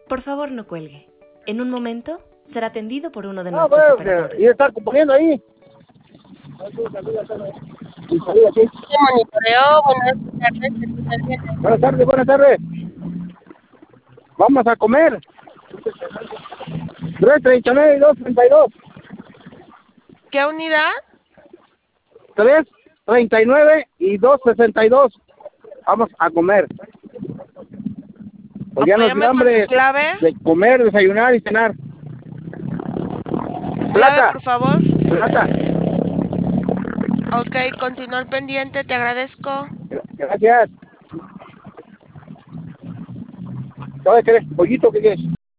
Por favor, no cuelgue. En un momento será atendido por uno de No, nuestros pues, operadores. y estar componiendo ahí. Se monitoreó, buenas tardes, ¿qué te servir? Buenas tardes, buenas tardes. Vamos a comer. 339 y 232. ¿Qué unidad? 339 y 262. Vamos a comer. Pues ya nos dio Apóyame con hambre tu clave. de comer, desayunar y cenar. Clave, Plata. por favor. Plata. Ok, continúa al pendiente, te agradezco. Gracias. ¿Sabes qué? ¿Pollito qué quieres?